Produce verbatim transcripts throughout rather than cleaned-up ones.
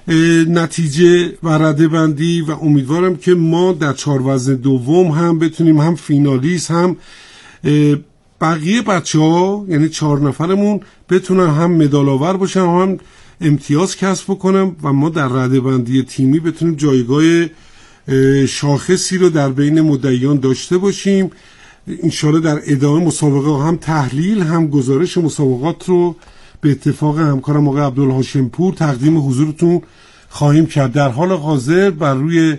نتیجه و رده بندی و امیدوارم که ما در چهار وزن دوم هم بتونیم هم فینالیست هم بقیه بچه ها یعنی چهار نفرمون بتونن هم مدال آور باشن هم امتیاز کسب بکنم و ما در رده بندی تیمی بتونیم جایگاه شاخصی رو در بین مدعیان داشته باشیم. انشالله در ادامه مسابقه هم تحلیل هم گزارش مسابقات رو به اتفاق همکارم آقای عبدالهاشم پور تقدیم حضورتون خواهیم کرد. در حال حاضر بر روی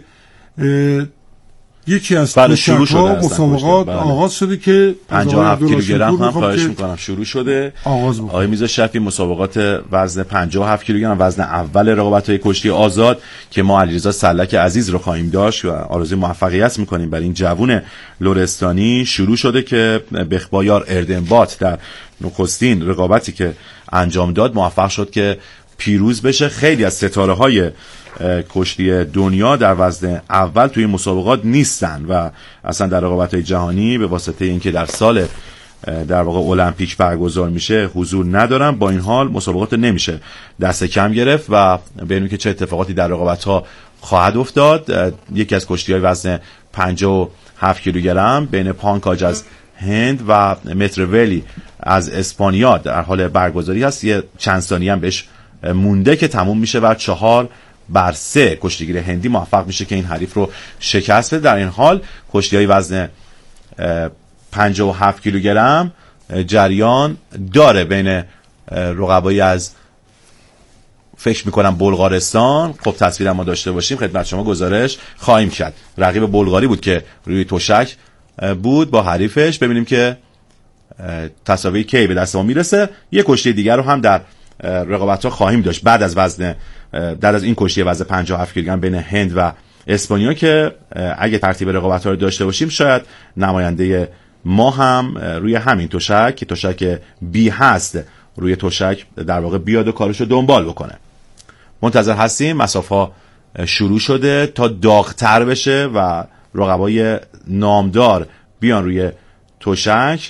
یکی از تشک‌ها مسابقات آغاز شده که پنجاه و هفت کیلوگرم هم خواهش میکنم شروع شده. آقای میرزا شفیع مسابقات وزن پنجاه و هفت کیلوگرم وزن اول رقابت‌های کشتی آزاد که ما علیرضا سلک عزیز رو خواهیم داشت و آرزوی موفقیت میکنیم برای این جوون لرستانی شروع شده که بخبایار اردنبات در نخستین رقابتی که انجام داد موفق شد که پیروز بشه. خیلی از ستاره های کشتی دنیا در وزن اول توی مسابقات نیستن و اصلا در رقابت‌های جهانی به واسطه اینکه در سال در واقع المپیک برگزار میشه حضور ندارن. با این حال مسابقات نمیشه دست کم گرفت و ببینیم که چه اتفاقاتی در رقابت‌ها خواهد افتاد. یکی از کشتی‌های وزن پنجاه و هفت کیلوگرم بین پانکاج از هند و متروولی از اسپانیا در حال برگزاری هست. یه چند ثانیه هم بهش مونده که تموم میشه و چهار بر سه کشتیگیر هندی موفق میشه که این حریف رو شکست بده. در این حال کشتی‌های وزن پنجاه و هفت کیلوگرم جریان داره بین رقبایی از فکر میکنم بلغارستان. خب تصویر ما داشته باشیم خدمت شما گزارش خواهیم کرد. رقیب بلغاری بود که روی تشک بود با حریفش. ببینیم که تساوی کی به دست ما میرسه. یک کشتی دیگر رو هم در رقابت‌ها خواهیم داشت بعد از وزن بعد از این کشتی وزن پنجاه و هفت کیلوگرم بین هند و اسپانیا که اگه ترتیب رقابت‌ها رو داشته باشیم شاید نماینده ما هم روی همین تشک که تشک بی هست روی تشک در واقع بیاد و کارشو دنبال بکنه. منتظر هستیم. مسافه‌ها شروع شده تا داغ‌تر بشه و رقبای نامدار بیان روی تشک.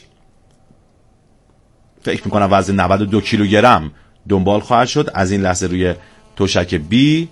فکر میکنم وزن نود و دو کیلوگرم دنبال خواهد شد از این لحظه روی تشک بی.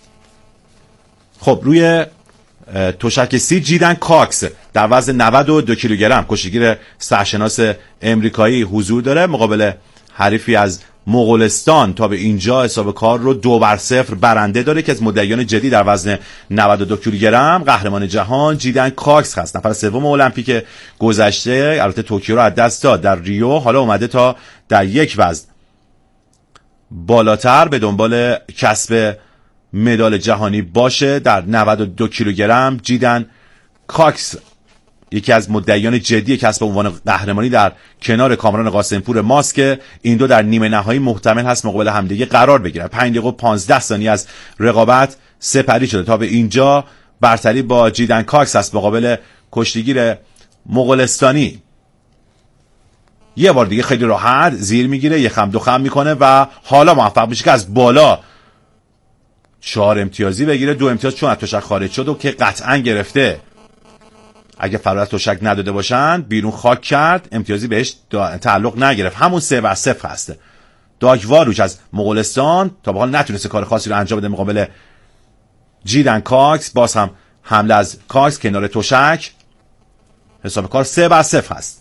خب روی تشک سی جیدن کاکس در وزن نود و دو کیلوگرم کشتیگیر سرشناس امریکایی حضور داره مقابل حریفی از مغولستان. تا به اینجا حساب کار رو دو بر صفر برنده داره که از مدعیان جدی در وزن نود و دو کیلوگرم قهرمان جهان جیدن کاکس هست. نفر سوم المپیک گذشته البته توکیو رو از دست داد در ریو. حالا اومده تا در یک وزن بالاتر به دنبال کسب مدال جهانی باشه در نود و دو کیلوگرم. جیدن کاکس یکی از مدعیان جدی کسب عنوان قهرمانی در کنار کامران قاسمپور ماست که این دو در نیمه نهایی محتمل هست مقابل همدیگه قرار بگیرن. پنج دقیقه و پانزده ثانیه از رقابت سپری شده. تا به اینجا برتری با جیدن کاکس است مقابل کشتیگیر مغولستانی. یه بار دیگه خیلی راحت زیر میگیره یه خم دو خم میکنه و حالا موفق میشه که از بالا چهار امتیازی بگیره. دو امتیاز چون از تشک خارج شد و که قطعا گرفته. اگه فرار از تشک نداده باشن بیرون خاک کرد امتیازی بهش تعلق نگرفت. همون سه بر صفر هسته. داگواروچ از مغولستان تا به حال نتونسته کار خاصی رو انجام بده مقابل جیدن کاکس. باز هم حمله از کاکس کنار تشک. حساب کار سه بر صفر هست.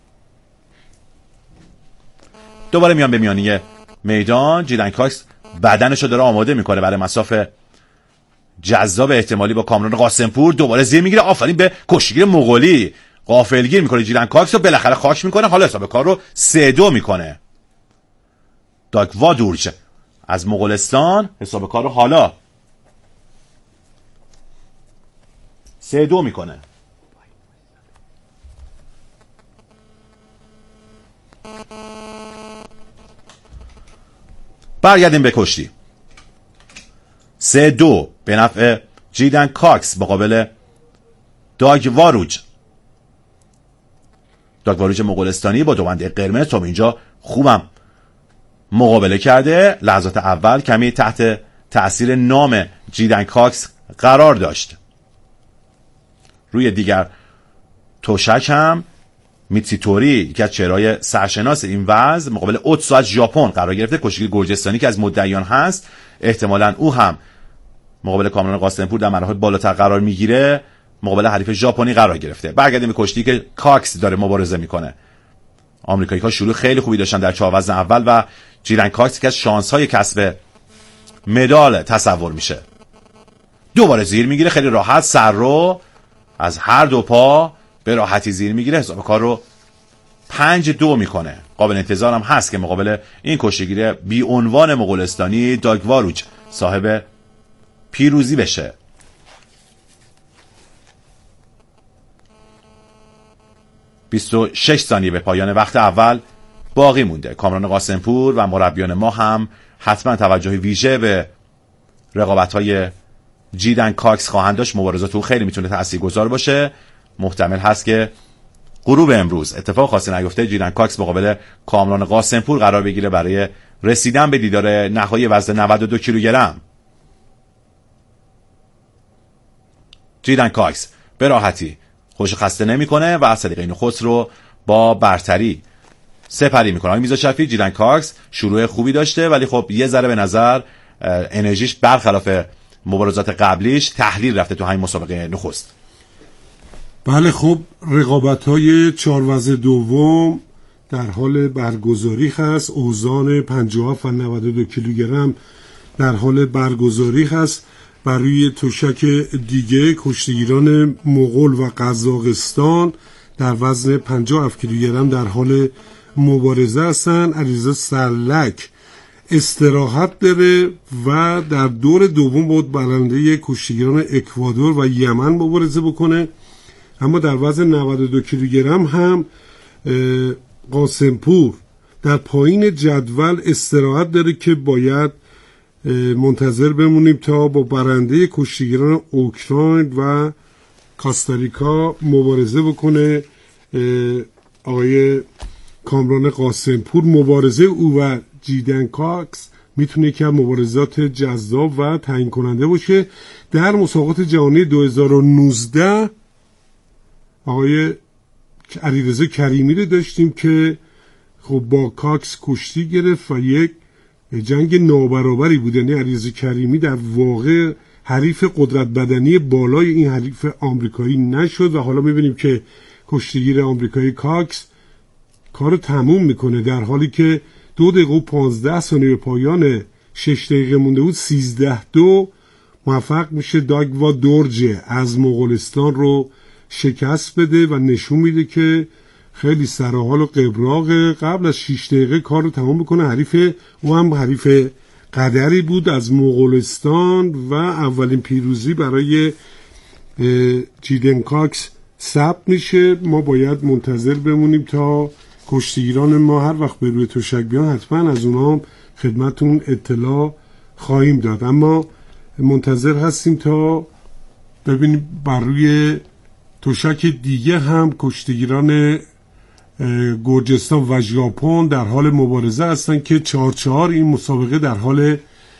دوباره میان به میانی میدان. جیدن کاکس بدنشو داره آماده میکنه برای مسافه جذاب احتمالی با کامران قاسمپور. دوباره زیر میگیره. آفرین به کشتیگیر مغولی. غافلگیر میکنه جیدن کاکس رو بالاخره خاک میکنه. حالا حساب کار رو سه دو میکنه. داگوادورچ از مغولستان حساب کار رو حالا سه دو میکنه. برگردیم به کشتی. سه دو به نفع جیدن کاکس مقابل داگواروچ. داگواروچ مغولستانی با دوبنده قرمز تا اینجا خوبم مقابله کرده. لحظات اول کمی تحت تأثیر نام جیدن کاکس قرار داشت. روی دیگر تشک هم میتسیتوری یکی از چهرهای سرشناس این وزن مقابل اوتسو از ژاپن قرار گرفته. کشتیگیر گرجستانی که از مدعیان هست احتمالاً او هم مقابل کامران قاسمپور در مراحل بالاتر قرار میگیره، مقابل حریف ژاپنی قرار گرفته. برگردیم به کشتی که کاکس داره مبارزه میکنه. آمریکایی‌ها شروع خیلی خوبی داشتن در چهار وزن اول و جیلن کاکس که از شانس‌های کسب مدال تصور میشه. دوباره زیر میگیره، خیلی راحت سر رو از هر دو پا به راحتی زیر میگیره، حساب کار رو پنج دو میکنه. قابل انتظار هم هست که مقابل این کشتیگیر بی عنوان مغولستانی داگواروچ صاحب پیروزی بشه. بیست و شش ثانیه به پایان وقت اول باقی مونده. کامران قاسمپور و مربیان ما هم حتما توجه ویژه به رقابت‌های جیدن کاکس خواهند داشت. مبارزات او خیلی میتونه تاثیرگذار باشه. محتمل هست که غروب امروز اتفاق خاصی نیفته، جیدن کاکس مقابل کامران قاسمپور قرار بگیره برای رسیدن به دیدار نهایی وزن نود و دو کیلوگرم. جیدن کاکس به راحتی خوش خسته نمیکنه و از طریق این خود رو با برتری سپری میکنه. آقای میرزا شفیع، جیدن کاکس شروع خوبی داشته ولی خب یه ذره به نظر انرژیش برخلاف مبارزات قبلیش تحلیل رفته تو همین مسابقه نخست. بله خب رقابت‌های چهار وزن دوم در حال برگزاری هست. اوزان پنجاه و هفت و نود و دو کیلوگرم در حال برگزاری هست. بر روی تشک دیگه کشتیگیران مغول و قزاقستان در وزن پنجاه و هفت کیلوگرم در حال مبارزه هستن. علیرضا سرلک استراحت داره و در دور دوم بود برنده کشتیگیران اکوادور و یمن مبارزه بکنه. اما در وزن نود و دو کیلوگرم هم قاسمپور در پایین جدول استراحت داره که باید منتظر بمونیم تا با برنده کشتیگیران اوکراین و کاستاریکا مبارزه بکنه. آقای کامران قاسمپور مبارزه او و جیدن کاکس میتونه که مبارزات جذاب و تعیین کننده باشه. در مسابقات جهانی دو هزار و نوزده آقای علیرضا کریمی رو داشتیم که خب با کاکس کشتی گرفت و یک جنگ نابرابری بود. یعنی علیرضا کریمی در واقع حریف قدرت بدنی بالای این حریف آمریکایی نشد و حالا میبینیم که کشتیگیر آمریکایی کاکس کارو تموم میکنه در حالی که دو دقیقه و پانزده ثانیه به پایان شش دقیقه مونده بود سیزده دو موفق میشه داگوا دورجه از مغولستان رو شکست بده و نشون میده که خیلی سرحال و قبراق. قبل از شش دقیقه کار رو تمام میکنه. حریف او هم حریف قدری بود از مغولستان و اولین پیروزی برای جیدن کاکس ثبت میشه. ما باید منتظر بمونیم تا کشتیگیران ما هر وقت به روی تشک بیان حتما از اونها هم خدمتون اطلاع خواهیم داد. اما منتظر هستیم تا ببینیم بر روی تشک دیگه هم کشتیگیران گرجستان و ژاپن در حال مبارزه هستن که چهار چهار این مسابقه در حال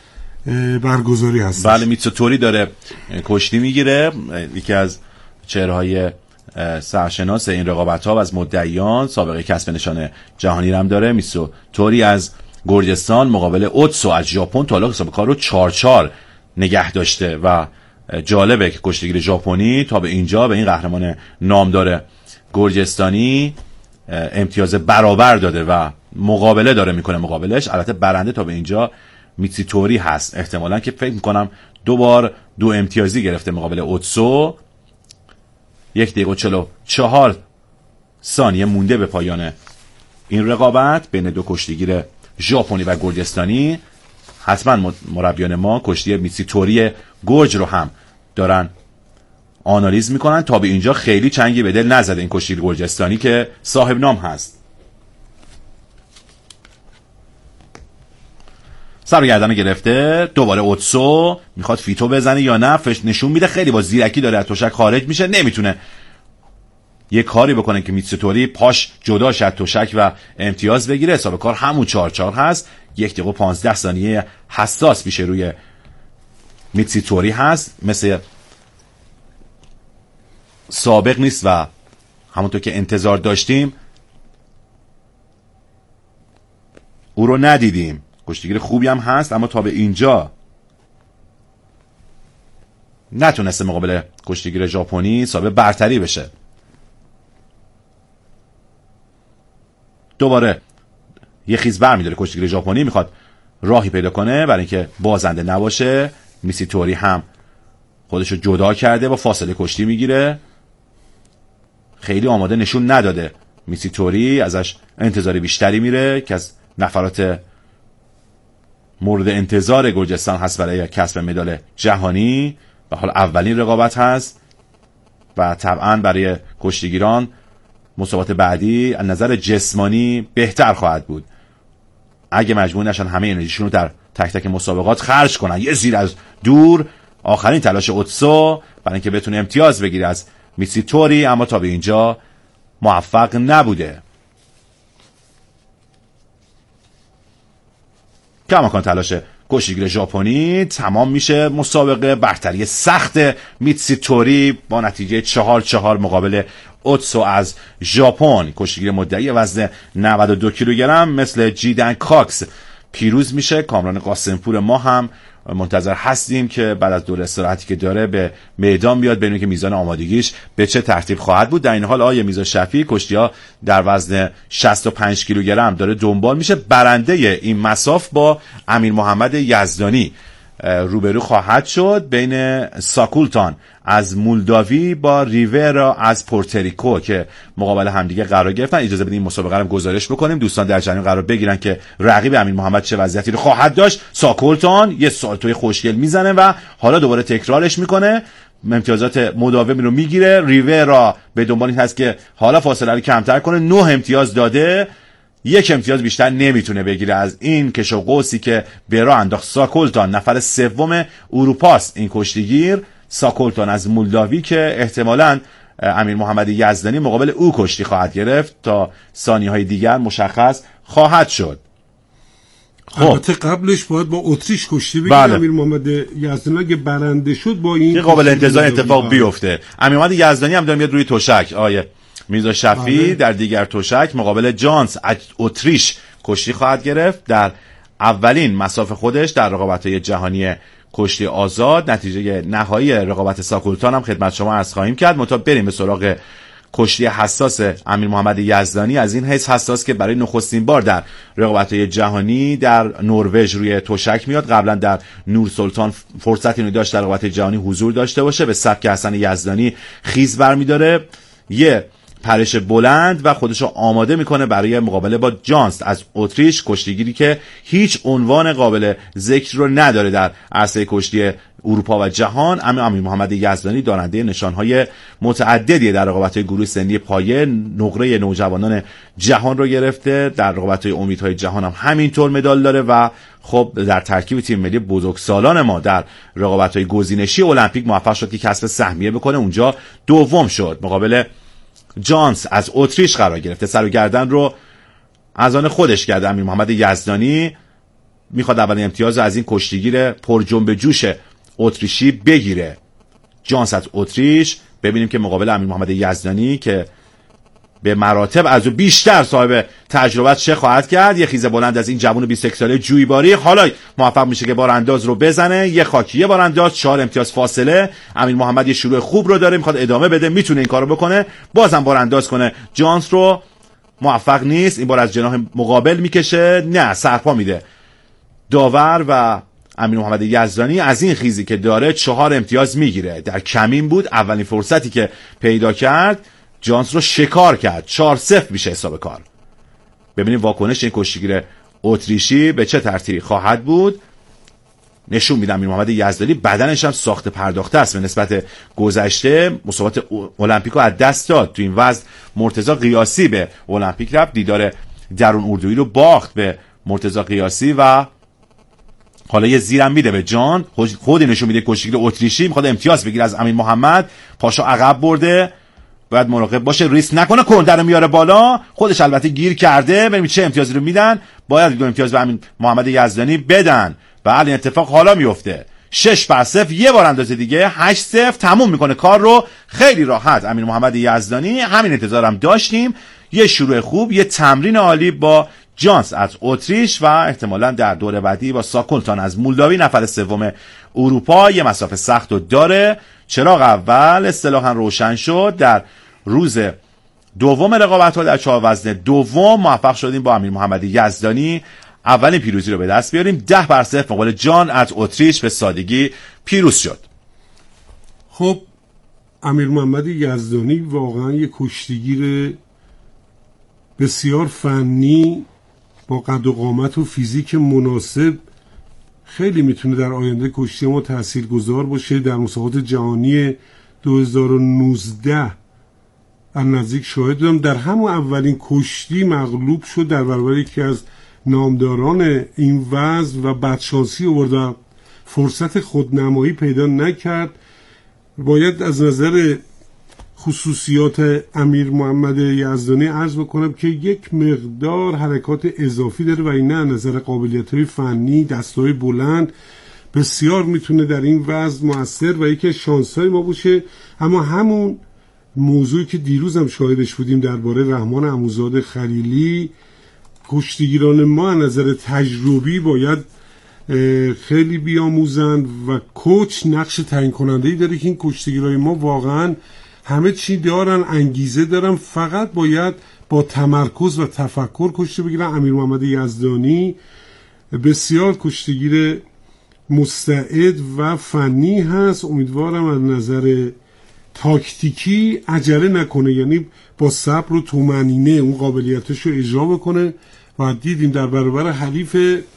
برگزاری هست. بله میتسوتوری داره کشتی میگیره، یکی از چهره‌های سرشناس این رقابت‌ها و از مدعیان سابقه کسب نشان جهانی هم داره. میتسوتوری از گرجستان مقابل اوتسو از ژاپن تا حالا حساب کار رو چهار چهار نگه داشته و جالبه که کشتیگیر ژاپنی تا به اینجا به این قهرمان نامدار گرجستانی امتیاز برابر داده و مقابله داره میکنه مقابلش. البته برنده تا به اینجا میتسوتوری هست، احتمالاً که فکر میکنم دو بار دو امتیازی گرفته مقابل اوتسو. یک دقیقه و چهل و چهار ثانیه مونده به پایان این رقابت بین دو کشتیگیر ژاپنی و گرجستانی. حتما مربیان ما کشتی میتسوتوری گرج رو هم دارن آنالیز میکنن. تا به اینجا خیلی چنگی به دل نزده این کشتیگیر گرجستانی که صاحب نام هست. سرگردن گرفته دوباره اوتسو میخواد فیتو بزنه یا نه، نشون میده خیلی با زیرکی داره از تشک خارج میشه، نمیتونه یه کاری بکنه که میتسوتوری پاش جدا شد تشک و امتیاز بگیره. حساب کار همون چهار چهار هست. یک دقیقه و پانزده ثانیه حساس میشه روی میتسوتوری هست، مثل سابق نیست و همونطور که انتظار داشتیم او رو ندیدیم. کشتیگیر خوبی هم هست اما تا به اینجا نتونسته مقابل کشتیگیر ژاپنی صاحب برتری بشه. دوباره یه خیز برمی‌داره کشتیگیر ژاپنی، میخواد راهی پیدا کنه برای اینکه بازنده نباشه. میسیتوری هم خودشو جدا کرده، با فاصله کشتی میگیره. خیلی آماده نشون نداده میسیتوری، ازش انتظار بیشتری میره که از نفرات مورد انتظار گرجستان هست برای کسب مدال جهانی و حال اولین رقابت هست و طبعا برای کشتیگیران مسابقات بعدی از نظر جسمانی بهتر خواهد بود اگه مجبور نشن همه انرژیشون رو در تک تک مسابقات خرج کنن. یه زیر از دور آخرین تلاش اوتسو برای اینکه بتونه امتیاز بگیره از میسیتوری، اما تا به اینجا موفق نبوده. کماکان تلاش کشتیگیر ژاپنی تمام میشه. مسابقه برتری سخت میتسیتوری با نتیجه چهار چهار مقابل اوتسو از ژاپن. کشتیگیر مدعی وزن نود و دو کیلوگرم مثل جیدن کاکس پیروز میشه. کامران قاسمپور ما هم منتظر هستیم که بعد از دور استراحتی که داره به میدان بیاد، ببینیم که میزان آمادگیش به چه ترتیب خواهد بود. در این حال آقای میرزا شفیعی کشتی‌ها در وزن شصت و پنج کیلوگرم داره دنبال میشه. برنده این مساف با امیر محمد یزدانی روبرو خواهد شد. بین ساکولتان از مولداوی با ریورا از پورتریکو که مقابل همدیگه قرار گرفتن. اجازه بدید این مسابقه رو گزارش بکنیم، دوستان در جریان قرار بگیرن که رقیب امیر محمد چه وضعیتی رو خواهد داشت. ساکولتان یه سالتوی خوشگل میزنه و حالا دوباره تکرارش میکنه، امتیازات مداومی رو میگیره. ریورا به دنبال این هست که حالا فاصله رو کمتر کنه، نه امتیاز داده، یک امتیاز بیشتر نمیتونه بگیره از این کش و قوسی که به راه انداخت. ساکولتان نفر سوم اروپاست این کشتیگیر، ساکولتان از مولداوی که احتمالاً امیر محمد یزدانی مقابل او کشتی خواهد گرفت تا ثانیه‌های دیگر مشخص خواهد شد. خب البته قبلش باید با اتریش کشتی بگیره. بله. امیر محمد یزدانی اگه برنده شد با این که قابل انتظار اتفاق بیفته. امیر محمد یزدانی هم داره میاد روی تشک. آیه میرزا شفیعی در دیگر تشک مقابل جانس از اتریش کشتی خواهد گرفت در اولین مساف خودش در رقابت‌های جهانی کشتی آزاد. نتیجه نهایی رقابت ساکولتان هم خدمت شما عرض خواهیم کرد. متا بریم به سراغ کشتی حساس امیر محمد یزدانی. از این حیث حساس که برای نخستین بار در رقابت‌های جهانی در نروژ روی تشک میاد. قبلا در نور سلطان فرصت اینو داشت در رقابت جهانی حضور داشته باشه. به سبک حسن یزدانی خیز برمی‌داره، یه پرش بلند و خودشو آماده میکنه برای مقابله با جانس از اتریش، کشتیگیری که هیچ عنوان قابل ذکر رو نداره در عرصه کشتی اروپا و جهان. اما امیر محمد یزدانی دارنده نشانهای متعددی در رقابت‌های گروه سنی پایه، نقره نوجوانان جهان رو گرفته، در رقابت‌های امیدهای جهان هم همینطور مدال داره و خب در ترکیب تیم ملی بزرگسالان ما در رقابت‌های گزینشی المپیک موفق شد که کسب سهمیه بکنه، اونجا دوم شد. مقابل جانس از اتریش قرار گرفته، سر و گردن رو از آن خودش کرده. امیر محمد یزدانی میخواد اولین امتیاز از این کشتیگیر پر جنب جوش اتریشی بگیره. جانس از اتریش، ببینیم که مقابل امیر محمد یزدانی که به مراتب از او بیشتر صاحب تجربه چه خواهد کرد. یه خیزه بلند از این جوان بیست و یک ساله جویباری حالا موفق میشه که بارانداز رو بزنه، یه خاکی یه بارانداز، چهار امتیاز فاصله. امیر محمد یه شروع خوب رو داره، میخواد ادامه بده، میتونه این کارو بکنه، بازم بارانداز کنه. جانس رو موفق نیست، این بار از جناح مقابل میکشه، نه سرپا میده داور و امیر محمد یزدانی از این خیزی که داره چهار امتیاز میگیره. در کمین بود، اولین فرصتی که پیدا کرد جانس رو شکار کرد، چهار صفر میشه حساب کار. ببینیم واکنش این کشتیگیر اتریشی به چه ترتیبی خواهد بود. نشون میدم امیر محمد یزدانی بدنش هم ساخت پرداخته است به نسبت گذشته. مسابقات المپیکو از دست داد، تو این وزن مرتضی قیاسی به المپیک رفت، دیدار درون اردویی رو باخت به مرتضی قیاسی و حالا یه زیرم میده به جان. خودی نشون میده کشتیگیر اتریشی میخواد امتیاز بگیره از امیر محمد، پاشو عقب برده، باید مراقب باشه ریسک نکنه، کنده رو میاره بالا. خودش البته گیر کرده، ببینیم چه امتیازی رو میدن. باید دو امتیاز به امیر محمد یزدانی بدن و الان اتفاق حالا میفته. شش بر صفر، یه بار اندازه دیگه هشت صفر تموم میکنه کار رو خیلی راحت امیر محمد یزدانی. همین انتظارم داشتیم، یه شروع خوب، یه تمرین عالی با جانس از اتریش و احتمالاً در دور بعدی با ساکولتان از مولداوی نفر سوم اروپا. یه مسافه سخت رو داره. چراغ اول اصطلاحاً روشن شد. در روز دوم رقابت‌ها در چهار وزن دوم موفق شدیم با امیر محمد یزدانی اولین پیروزی رو به دست بیاریم. ده بر صفر مقابل جان از اتریش به سادگی پیروز شد. خب امیر محمد یزدانی واقعا یک کشتیگیر بسیار فنی با قد و قامت و فیزیک مناسب، خیلی میتونه در آینده کشتی ما تاثیرگذار باشه. در مسابقات جهانی دو هزار و نوزده از نزدیک شاهد بودم، در همون اولین کشتی مغلوب شد در برابر یکی از نامداران این وزن و بدشانسی آورد و فرصت خودنمایی پیدا نکرد. باید از نظر خصوصیات امیر محمد یزدانی عرض بکنم که یک مقدار حرکات اضافی داره و این نه نظر قابلیت‌های فنی، دستای بلند بسیار میتونه در این وزن مؤثر و یکی از شانس‌های ما باشه. اما همون موضوعی که دیروز هم شاهدش بودیم درباره رحمان عموزاده خلیلی، کشتیگیران ما از نظر تجربی باید خیلی بیاموزند و کوچ نقش تعیین کننده‌ای داره که این کشتیگیرای ما واقعا همه چی دارن، انگیزه دارن، فقط باید با تمرکز و تفکر کشتی بگیرن. امیر محمد یزدانی بسیار کشتیگیر مستعد و فنی هست. امیدوارم از نظر تاکتیکی عجله نکنه، یعنی با صبر و طمأنینه اون قابلیتش رو اجرا بکنه و دیدیم در برابر حریف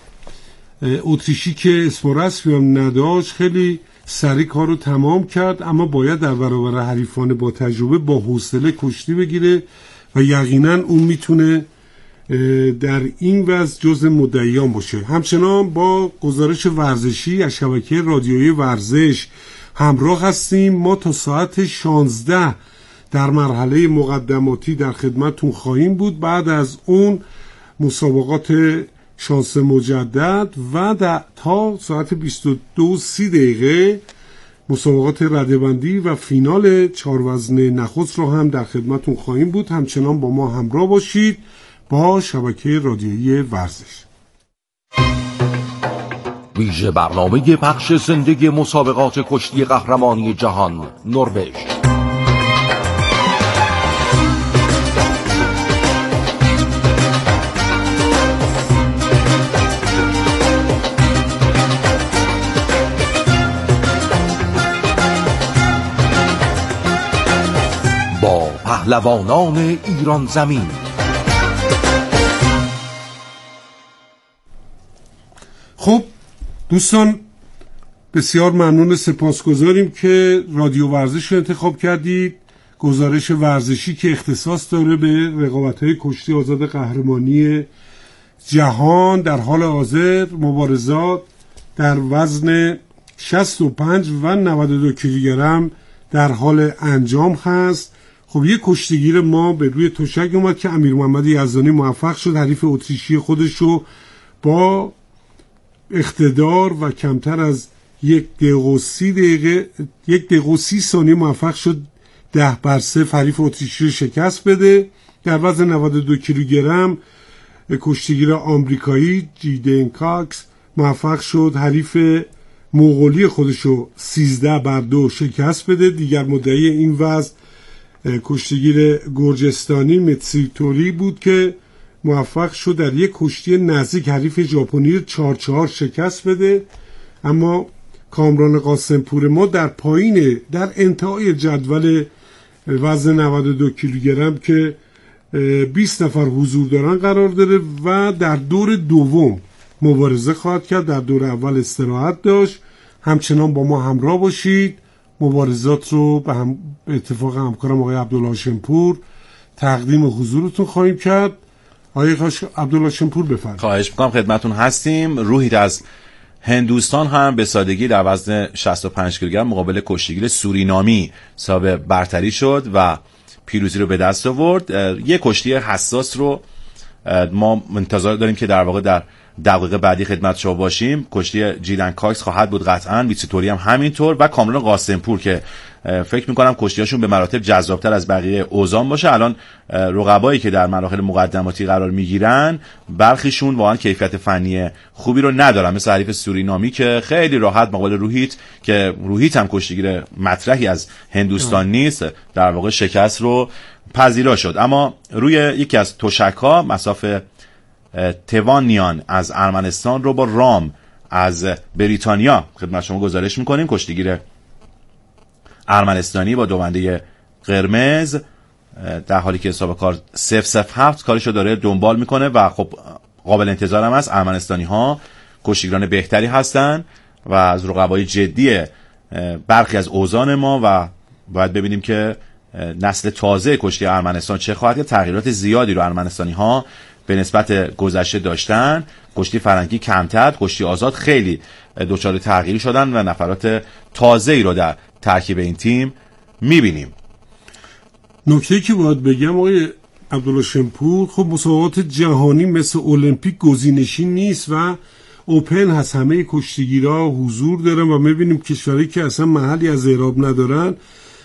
اتریشی که اسم و رسمی هم نداشت خیلی سریع کار رو تمام کرد، اما باید در برابر حریفان با تجربه با حوصله کشتی بگیره و یقینا اون میتونه در این وضع جزء مدعیان باشه. همچنان با گزارش ورزشی از شبکه رادیویی ورزش همراه هستیم. ما تا ساعت شانزده در مرحله مقدماتی در خدمتتون خواهیم بود. بعد از اون مسابقات شانس مجدد و تا ساعت بیست و دو سی دقیقه مسابقات رده‌بندی و فینال چهار وزن نخست رو هم در خدمتتون خواهیم بود. همچنان با ما همراه باشید با شبکه رادیویی ورزش. ویژه برنامه پخش زنده مسابقات کشتی قهرمانی جهان نروژ. با پهلوانان ایران زمین. خب دوستان بسیار ممنون، سپاسگزاریم که رادیو ورزش رو انتخاب کردید. گزارش ورزشی که اختصاص داره به رقابت‌های کشتی آزاد قهرمانی جهان. در حال حاضر مبارزات در وزن شصت و پنج و نود و دو کیلوگرم در حال انجام هست. خب یک کشتیگیر ما به روی تشک اومد که امیر محمد یزدانی موفق شد حریف اتریشی خودش رو با اقتدار و کمتر از یک دقیقه و سی دقیقه یک دقیقه و سی ثانیه موفق شد ده بر صفر حریف اتریشی رو شکست بده. در وزن نود و دو کیلوگرم کشتیگیر آمریکایی جیدن کاکس موفق شد حریف مغولی خودش رو سیزده بر دو شکست بده. دیگر مدعی این وزن کشتیگیر گرجستانی متسوتوری بود که موفق شد در یک کشتی نزدیک حریف ژاپنی چهار چهار شکست بده. اما کامران قاسمپور ما در پایین در انتهای جدول وزن نود و دو کیلوگرم که بیست نفر حضور دارن قرار داره و در دور دوم مبارزه خواهد کرد. در دور اول استراحت داشت. همچنان با ما همراه باشید. مبارزات رو به هم اتفاق همکارم آقای عبدالهاشمپور تقدیم حضورتون خواهیم کرد. آقای عبدالهاشمپور بفرمایید. خواهش می‌کنم، خدمتتون هستیم. روحید از هندوستان هم به سادگی در وزن شصت و پنج کیلوگرم مقابل کشتیگیر سورینامی صاحب برتری شد و پیروزی رو به دست آورد. یک کشتی حساس رو ما منتظر داریم که در واقع در دقیقه بعدی خدمت شما باشیم. کشتی جیدن کاکس خواهد بود قطعاً، ویتسوتوری هم همینطور و کامران قاسمپور که فکر میکنم کشتیاشون به مراتب جذابتر از بقیه اوزان باشه. الان رقبایی که در مراحل مقدماتی قرار میگیرن برخیشون واقعا کیفیت فنی خوبی رو ندارن، مثل حریف سورینامی که خیلی راحت مقابل روحیت که روحیت هم کشتیگیر مطرحی از هندوستان نیست در واقع شکست رو پذیرا شد. اما روی یکی از تشک‌ها مسافه توانیان از ارمنستان رو با رام از بریتانیا خدمت شما گزارش میکنیم. کشتیگیر ارمنستانی با دونده قرمز در حالی که حساب کار صفر صفر هفت کارشو داره دنبال میکنه و خب قابل انتظار هم است. ارمنستانی ها کشتیگران بهتری هستن و از رقبای جدی برخی از اوزان ما و باید ببینیم که نسل تازه کشتی ارمنستان چه خواهد کرد. تغییرات زیادی رو ارمنستانی ها به نسبت گذشته داشتن. کشتی فرنگی کمتر، کشتی آزاد خیلی دچار تغییری شدن و نفرات تازه‌ای رو در ترکیب این تیم میبینیم. نکته که باید بگم آقای عبدالله شمپور، خب مسابقات جهانی مثل المپیک گزینشی نیست و اوپن هست، همه کشتیگیرها حضور دارن و میبینیم کشوری که اصلا محلی از اعراب ندارن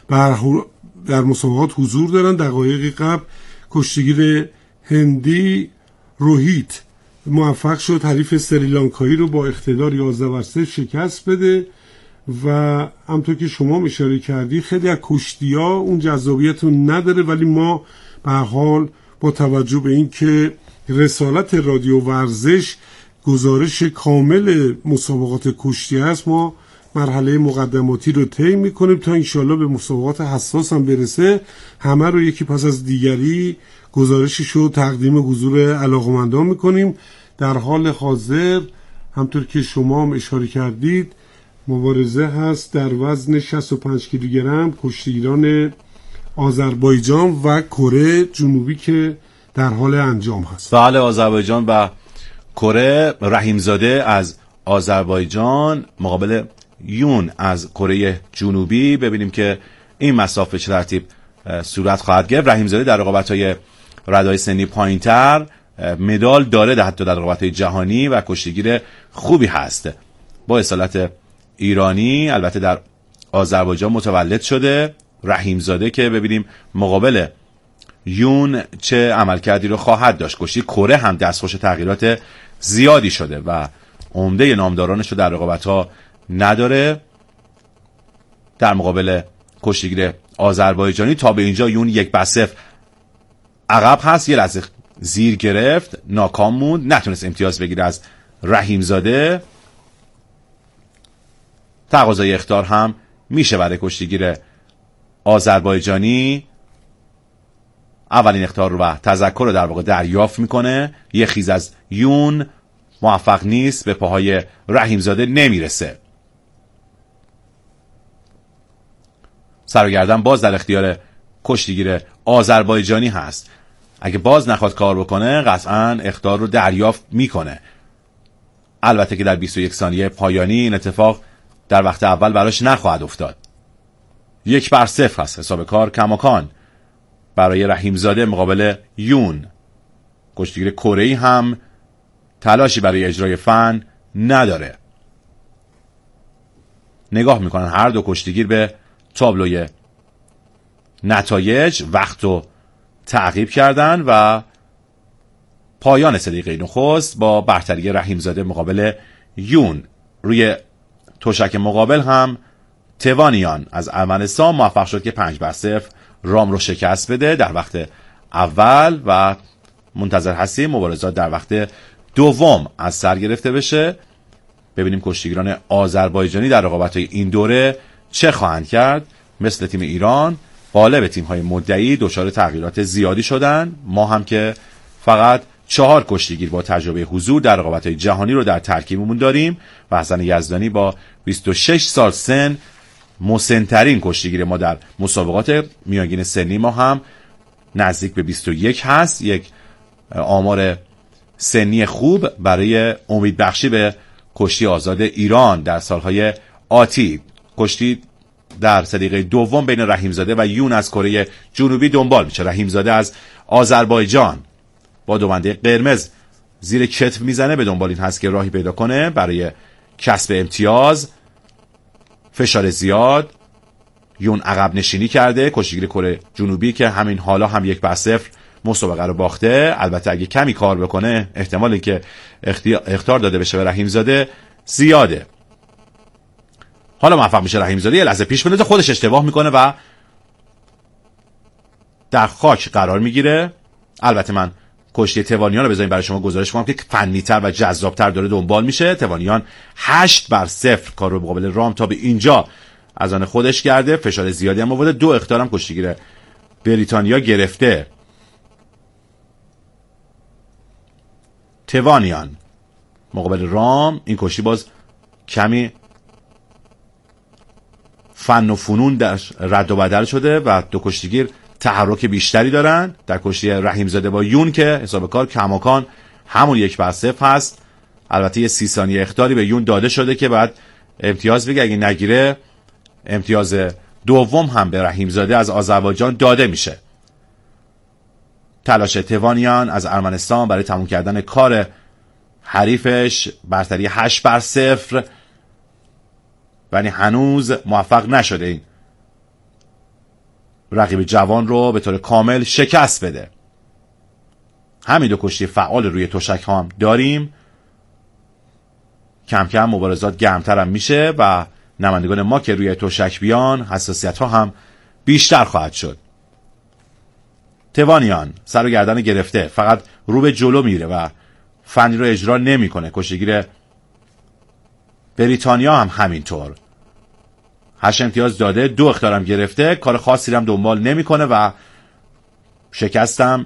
در مسابقات حضور دارن. دقایقی قبل کشتیگیر هندی روحیت موفق شد حریف سریلانکایی رو با اقتدار یازده بر صفر شکست بده و همونطور که شما اشاره کردی خیلی از کشتی‌ها اون جذابیت رو نداره، ولی ما به هر حال با توجه به این که رسالت رادیو ورزش گزارش کامل مسابقات کشتی هست، ما مرحله مقدماتی رو طی می‌کنیم تا انشالله به مسابقات حساس هم برسه همه رو یکی پس از دیگری گزارشش رو تقدیم حضور علاقمندان می‌کنیم. در حال حاضر همطور که شما هم اشاره کردید مبارزه هست در وزن شصت و پنج کیلوگرم کشتیگیران آذربایجان و کره جنوبی که در حال انجام هست. بله، آذربایجان و کره. رحیمزاده از آذربایجان مقابل یون از کره جنوبی. ببینیم که این مسافه چه ترتیب صورت خواهد گرفت. رحیمزاده در رقابت‌های ردای سنی پایین‌تر مدال داره حتی در رقابت‌های جهانی و کشتیگیر خوبی هست. با اصالت ایرانی البته در آذربایجان متولد شده. رحیمزاده که ببینیم مقابل یون چه عملکردی رو خواهد داشت. کشتی کره هم دستخوش تغییرات زیادی شده و عمده نامدارانش رو در رقابت‌ها نداره. در مقابل کشتیگیر آذربایجانی تا به اینجا یون یک بر صفر عقب هست. یه لحظه زیر گرفت، ناکام موند، نتونست امتیاز بگیره از رحیمزاده. تقاضای اخطار هم میشه برای کشتیگیر آذربایجانی. اولین اخطار رو و تذکر رو در واقع دریافت میکنه. یه خیز از یون موفق نیست، به پاهای رحیمزاده نمیرسه. سر و گردن باز در اختیار کشتیگیر آذربایجانی هست. اگه باز نخواد کار بکنه قطعاً اخطار رو دریافت میکنه. البته که در بیست و یک ثانیه پایانی این اتفاق در وقت اول براش نخواهد افتاد. یک بر صفر هست حساب کار کماکان برای رحیمزاده مقابل یون. کشتیگیر کره‌ای هم تلاشی برای اجرای فن نداره. نگاه میکنن هر دو کشتیگیر به تابلوی نتایج، وقت رو تعقیب کردن و پایان سه دقیقه نخست با برتری رحیمزاده مقابل یون. روی تشک مقابل هم توانیان از ارمنستان موفق شد که پنج بر صفر رام رو شکست بده در وقت اول و منتظر هستیم مبارزات در وقت دوم از سر گرفته بشه. ببینیم کشتیگیران آذربایجانی در رقابت‌های این دوره چه خواهند کرد. مثل تیم ایران غالب تیم‌های مدعی دچار تغییرات زیادی شدن. ما هم که فقط چهار کشتیگیر با تجربه حضور در رقابت‌های جهانی رو در ترکیبمون داریم و حسن یزدانی با بیست و شش سال سن مسن‌ترین کشتیگیر ما در مسابقات میانگین سنی ما هم نزدیک به بیست و یک هست. یک آمار سنی خوب برای امید بخشی به کشتی آزاد ایران در سالهای آتی. کشتی در سه دقیقه دوم بین رحیمزاده و یون از کره جنوبی دنبال میشه. رحیمزاده از آذربایجان با دونده قرمز زیر کتف میزنه، به دنبال این هست که راهی پیدا کنه برای کسب امتیاز. فشار زیاد، یون عقب نشینی کرده. کشتیگیر کره جنوبی که همین حالا هم یک بر صفر مسابقه رو باخته. البته اگه کمی کار بکنه احتمال اینکه اخطار داده بشه به رحیمزاده زیاده. حالا موفق میشه رحیمزاده یه لحظه پیش بندازه، خودش اشتباه میکنه و در خاک قرار میگیره. البته من کشتی توانیان رو بذاریم برای شما گزارش کنم که فنی‌تر و جذاب‌تر داره دنبال میشه. توانیان هشت بر صفر کار رو مقابل رام تا به اینجا از آن خودش کرده. فشار زیادی هم آورده. دو اخطار هم کشتیگیر بریتانیا گرفته. توانیان مقابل رام، این کشتی باز کمی فن و فنون در رد و بدل شده و دو کشتیگیر تحرک بیشتری دارن. در کشتی رحیمزاده با یون که حساب کار کماکان همون یک بر صفر هست. البته یه سی ثانیه اخطاری به یون داده شده که بعد امتیاز بگه، اگه نگیره امتیاز دوم هم به رحیمزاده از آذربایجان داده میشه. تلاش توانیان از ارمنستان برای تموم کردن کار حریفش، برتری هشت بر صفر، ولی هنوز موفق نشده این رقیب جوان رو به طور کامل شکست بده. همین دو کشتی فعال روی تشک ها هم داریم. کم کم مبارزات گرمتر هم میشه و نمایندگان ما که روی تشک بیان حساسیت ها هم بیشتر خواهد شد. توانیان سر و گردن گرفته، فقط رو به جلو میره و فنی رو اجرا نمیکنه. کشتیگیر بریتانیا هم همینطور هشت امتیاز داده، دو اخطارم گرفته، کار خاصی هم دنبال نمیکنه و شکستم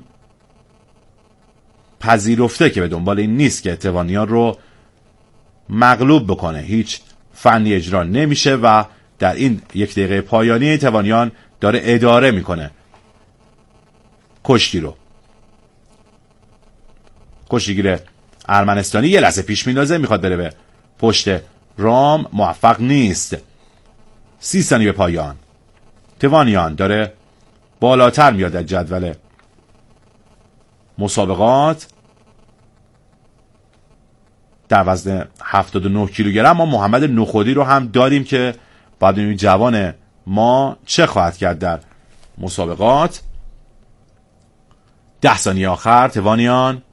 پذیرفته که به دنبال این نیست که توانیان رو مغلوب بکنه. هیچ فنی اجرا نمیشه و در این یک دقیقه پایانی توانیان داره اداره میکنه کشتی رو. کشتیگیر ارمنستانی یه لحظه پیش میندازه، میخواد بره به پشت رام، موفق نیست. سی ثانیه به پایان. توانیان داره بالاتر میاد در جدول مسابقات. در وزن هفتاد و نه کیلوگرم ما محمد نخودی رو هم داریم که بعد این جوان ما چه خواهد کرد در مسابقات. ده ثانیه آخر توانیان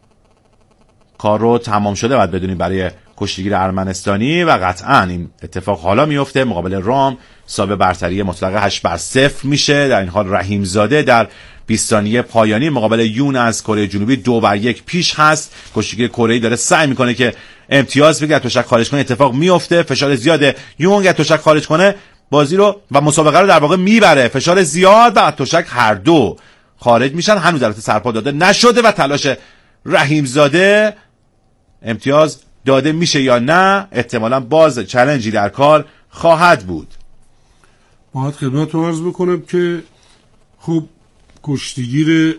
کار رو تمام شده باید بدونیم برای کشتیگیر ارمنستانی و قطعا این اتفاق حالا میفته. مقابل رام صاحب برتری مطلق هشت بر صفر میشه. در این حال رحیمزاده در بیست ثانیه پایانی مقابل یون از کره جنوبی دو بر یک پیش هست. کشتیگیر کره‌ای داره سعی میکنه که امتیاز بگیره، تشک خارج کنه، اتفاق میفته. فشار زیاده، یون اگه تشک خارج کنه بازی رو و مسابقه رو در واقع میبره. فشار زیاد و تشک هر دو خارج میشن. هنوز البته سرپا داده نشده و تلاش رحیمزاده امتیاز داده میشه یا نه، احتمالاً باز چالنجی در کار خواهد بود. باید خدمتتون عرض بکنم که خب کشتیگیر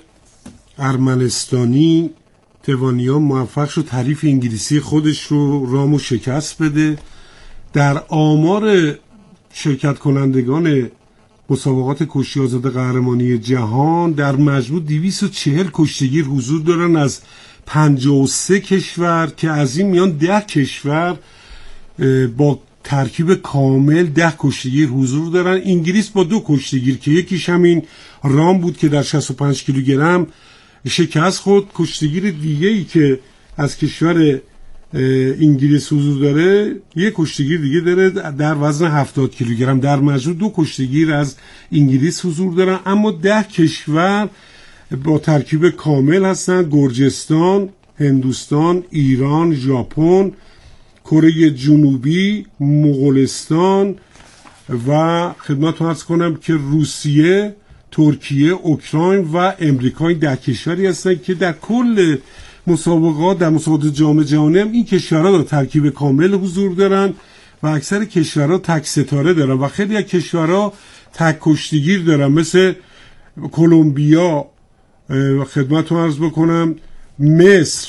ارمنستانی توانیان موفق شد حریف انگلیسی خودش رو رامو شکست بده. در آمار شرکت کنندگان مسابقات کشتی آزاد قهرمانی جهان در مجموع دویست و چهل کشتیگیر حضور دارن از پنجاه و سه کشور که از این میان ده کشور با ترکیب کامل ده کشتیگیر حضور دارن. انگلیس با دو کشتیگیر که یکیش همین رام بود که در شصت و پنج کیلوگرم شکست خود. کشتیگیر دیگه ای که از کشور انگلیس حضور داره یک کشتیگیر دیگه داره در وزن هفتاد کیلوگرم. در مجموع دو کشتیگیر از انگلیس حضور دارن، اما ده کشور با ترکیب کامل هستن: گرجستان، هندوستان، ایران، ژاپن، کره جنوبی، مغولستان و خدمتتون عرض کنم که روسیه، ترکیه، اوکراین و امریکا. این ده کشوری هستن که در کل مسابقات در مسابقات جام جهانی هم این کشورها در ترکیب کامل حضور دارن و اکثر کشورها تک ستاره دارن و خیلی از کشورها تک کشتیگیر دارن، مثل کلمبیا، خدمتتون عرض بکنم مصر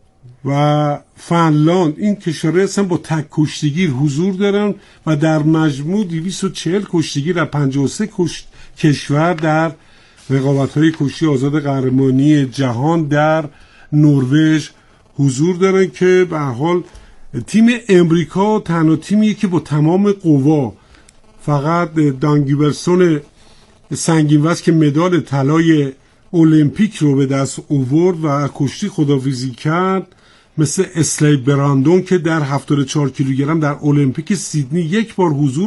و فنلاند. این کشورها هستن با تک کشتیگیر حضور دارن و در مجموع دویست و چهل کشتیگیر در پنجاه و سه کش... کشور در رقابت‌های کشتی آزاد قهرمانی جهان در نروژ حضور دارن که به هر حال تیم امریکا تنها تیمیه که با تمام قوا فقط دانگیبرسون سنگین وزن که مدال طلای المپیک رو به دست آورد و کشتی خداحافظی کرد، مثل اسلی براندون که در هفتاد و چهار کیلوگرم در المپیک سیدنی یک بار حضور